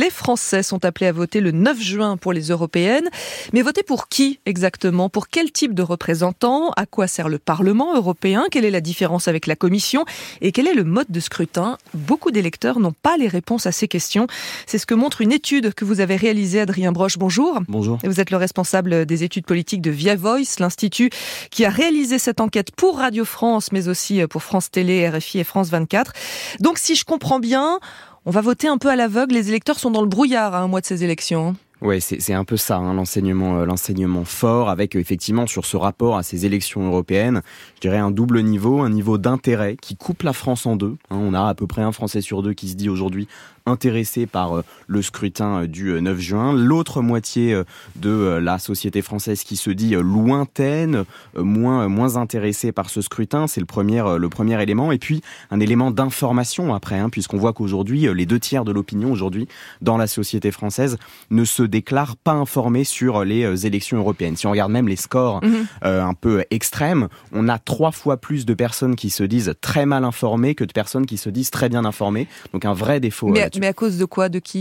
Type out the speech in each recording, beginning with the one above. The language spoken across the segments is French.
Les Français sont appelés à voter le 9 juin pour les européennes. Mais voter pour qui exactement ? Pour quel type de représentants ? À quoi sert le Parlement européen ? Quelle est la différence avec la Commission ? Et quel est le mode de scrutin ? Beaucoup d'électeurs n'ont pas les réponses à ces questions. C'est ce que montre une étude que vous avez réalisée, Adrien Broche. Bonjour. Bonjour. Vous êtes le responsable des études politiques de Via Voice, l'institut qui a réalisé cette enquête pour Radio France, mais aussi pour France Télé, RFI et France 24. Donc si je comprends bien, on va voter un peu à l'aveugle. Les électeurs sont dans le brouillard à un mois de ces élections. Ouais, c'est un peu ça, l'enseignement fort, avec effectivement sur ce rapport à ces élections européennes, je dirais un double niveau, un niveau d'intérêt qui coupe la France en deux. On a à peu près un Français sur deux qui se dit aujourd'hui intéressé par le scrutin du 9 juin. L'autre moitié de la société française qui se dit lointaine, moins intéressée par ce scrutin. C'est le premier élément. Et puis, un élément d'information après, puisqu'on voit qu'aujourd'hui, les 2/3 de l'opinion aujourd'hui dans la société française ne se déclarent pas informés sur les élections européennes. Si on regarde même les scores un peu extrêmes, on a 3 fois plus de personnes qui se disent très mal informées que de personnes qui se disent très bien informées. Donc un vrai défaut. Mais à cause de quoi ? De qui ?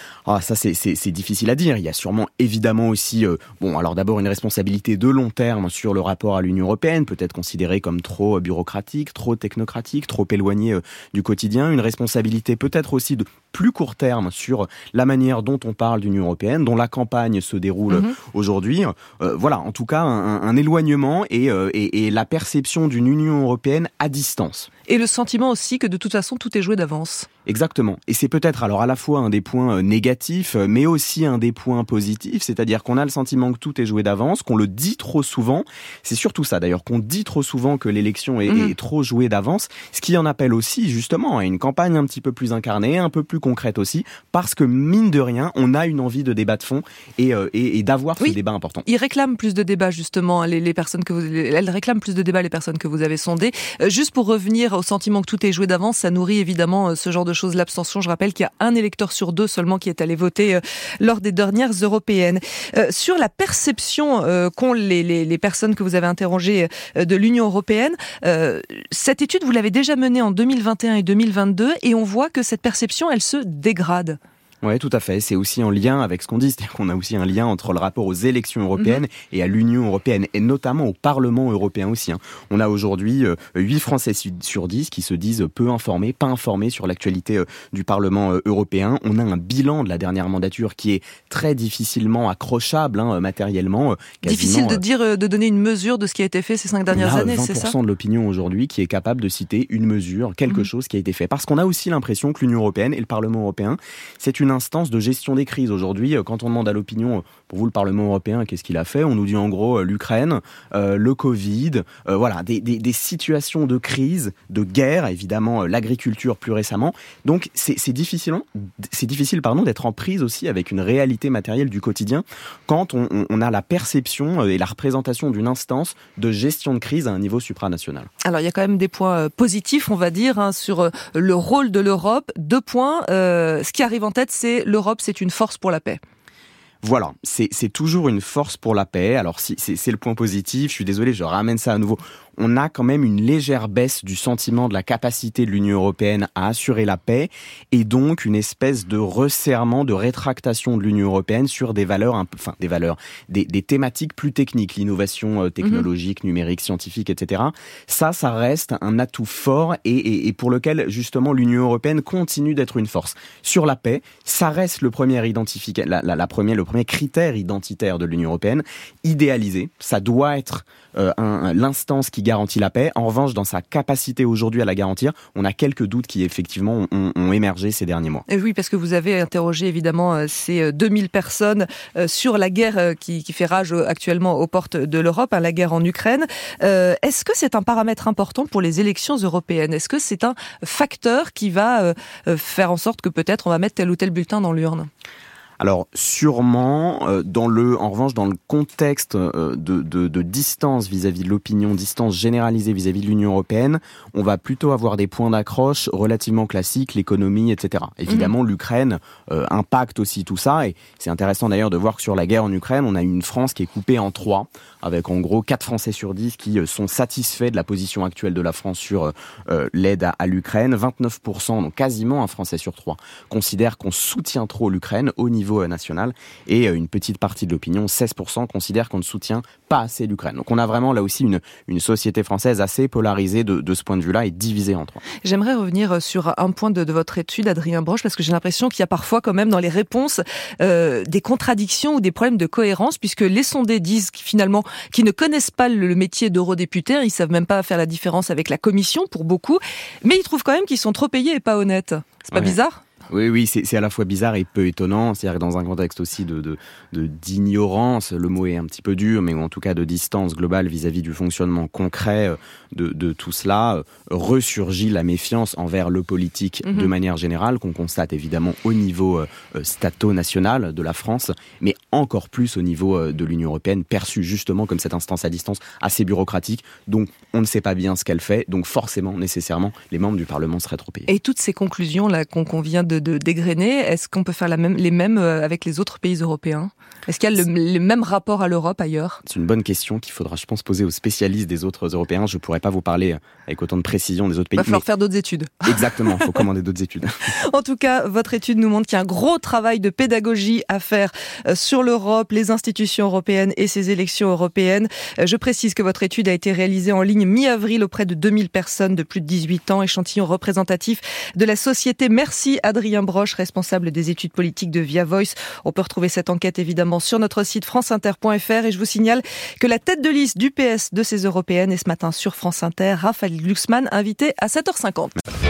Ça c'est difficile à dire. Il y a sûrement évidemment aussi, alors d'abord une responsabilité de long terme sur le rapport à l'Union européenne, peut-être considéré comme trop bureaucratique, trop technocratique, trop éloigné du quotidien. Une responsabilité peut-être aussi de plus court terme sur la manière dont on parle d'Union européenne, dont la campagne se déroule aujourd'hui. En tout cas un éloignement et la perception d'une Union européenne à distance. Et le sentiment aussi que de toute façon tout est joué d'avance. Exactement. Et c'est peut-être alors à la fois un des points négatifs, mais aussi un des points positifs, c'est-à-dire qu'on a le sentiment que tout est joué d'avance, qu'on le dit trop souvent. C'est surtout ça d'ailleurs, qu'on dit trop souvent que l'élection est trop jouée d'avance, ce qui en appelle aussi justement à une campagne un petit peu plus incarnée, un peu plus concrète aussi, parce que mine de rien, on a une envie de débat de fond et d'avoir ce débat important. Ils réclament plus de débats justement, les personnes elles réclament plus de débats les personnes que vous avez sondées. Juste pour revenir au sentiment que tout est joué d'avance, ça nourrit évidemment ce genre de choses, l'abstention. Je rappelle qu'il y a un électeur sur 2 seulement qui est allé voter lors des dernières européennes. Sur la perception qu'ont les personnes que vous avez interrogées de l'Union européenne, cette étude, vous l'avez déjà menée en 2021 et 2022 et on voit que cette perception, elle se dégrade. Oui, tout à fait. C'est aussi en lien avec ce qu'on dit, c'est-à-dire qu'on a aussi un lien entre le rapport aux élections européennes et à l'Union européenne, et notamment au Parlement européen aussi. On a aujourd'hui 8 Français sur 10 qui se disent peu informés, pas informés sur l'actualité du Parlement européen. On a un bilan de la dernière mandature qui est très difficilement accrochable matériellement. Difficile de donner une mesure de ce qui a été fait ces 5 dernières années, c'est ça ? 20% de l'opinion aujourd'hui qui est capable de citer une mesure, quelque chose qui a été fait. Parce qu'on a aussi l'impression que l'Union européenne et le Parlement européen, c'est une instance de gestion des crises. Aujourd'hui, quand on demande à l'opinion, pour vous le Parlement européen, qu'est-ce qu'il a fait ? On nous dit en gros l'Ukraine, le Covid, des situations de crise, de guerre, évidemment l'agriculture plus récemment. Donc c'est difficile d'être en prise aussi avec une réalité matérielle du quotidien quand on a la perception et la représentation d'une instance de gestion de crise à un niveau supranational. Alors il y a quand même des points positifs, on va dire, sur le rôle de l'Europe. 2 points. Ce qui arrive en tête, c'est l'Europe, c'est une force pour la paix. Voilà, c'est toujours une force pour la paix. Alors si c'est le point positif, je suis désolé, je ramène ça à nouveau. On a quand même une légère baisse du sentiment de la capacité de l'Union européenne à assurer la paix et donc une espèce de resserrement, de rétractation de l'Union européenne sur des thématiques plus techniques, l'innovation technologique, numérique, scientifique, etc. Ça reste un atout fort et pour lequel justement l'Union européenne continue d'être une force. Sur la paix, ça reste le premier le premier critère identitaire de l'Union européenne, idéalisé. Ça doit être l'instance qui garantit la paix. En revanche, dans sa capacité aujourd'hui à la garantir, on a quelques doutes qui effectivement ont émergé ces derniers mois. Et oui, parce que vous avez interrogé évidemment ces 2000 personnes sur la guerre qui fait rage actuellement aux portes de l'Europe, la guerre en Ukraine. Est-ce que c'est un paramètre important pour les élections européennes ? Est-ce que c'est un facteur qui va faire en sorte que peut-être on va mettre tel ou tel bulletin dans l'urne ? Alors sûrement, en revanche, dans le contexte de distance vis-à-vis de l'opinion, distance généralisée vis-à-vis de l'Union européenne, on va plutôt avoir des points d'accroche relativement classiques, l'économie, etc. Évidemment, l'Ukraine impacte aussi tout ça, et c'est intéressant d'ailleurs de voir que sur la guerre en Ukraine, on a une France qui est coupée en 3, avec en gros 4 Français sur 10 qui sont satisfaits de la position actuelle de la France sur l'aide à l'Ukraine. 29%, donc quasiment un Français sur 3, considèrent qu'on soutient trop l'Ukraine au niveau national, et une petite partie de l'opinion, 16%, considère qu'on ne soutient pas assez l'Ukraine. Donc on a vraiment là aussi une société française assez polarisée de ce point de vue-là et divisée en 3. J'aimerais revenir sur un point de votre étude, Adrien Broche, parce que j'ai l'impression qu'il y a parfois quand même dans les réponses des contradictions ou des problèmes de cohérence, puisque les sondés disent finalement qu'ils ne connaissent pas le métier d'eurodéputé, ils savent même pas faire la différence avec la commission pour beaucoup, mais ils trouvent quand même qu'ils sont trop payés et pas honnêtes. C'est pas bizarre ? Oui, c'est à la fois bizarre et peu étonnant. C'est-à-dire que dans un contexte aussi d'ignorance, le mot est un petit peu dur, mais en tout cas de distance globale vis-à-vis du fonctionnement concret de tout cela, ressurgit la méfiance envers le politique de manière générale, qu'on constate évidemment au niveau stato-national de la France, mais encore plus au niveau de l'Union européenne, perçue justement comme cette instance à distance assez bureaucratique, donc on ne sait pas bien ce qu'elle fait, donc forcément, nécessairement, les membres du Parlement seraient trop payés. Et toutes ces conclusions-là qu'on vient de dégrainer, est-ce qu'on peut faire les mêmes avec les autres pays européens ? Est-ce qu'il y a le même rapport à l'Europe ailleurs ? C'est une bonne question qu'il faudra, je pense, poser aux spécialistes des autres Européens. Je ne pourrais pas vous parler avec autant de précision des autres pays. Il va falloir faire d'autres études. Exactement, il faut commander d'autres études. En tout cas, votre étude nous montre qu'il y a un gros travail de pédagogie à faire sur l'Europe, les institutions européennes et ces élections européennes. Je précise que votre étude a été réalisée en ligne mi-avril auprès de 2000 personnes de plus de 18 ans, échantillon représentatif de la société. Merci Adrien Broche, responsable des études politiques de Via Voice. On peut retrouver cette enquête évidemment sur notre site franceinter.fr, et je vous signale que la tête de liste du PS de ces européennes est ce matin sur France Inter, Raphaël Glucksmann, invité à 7h50.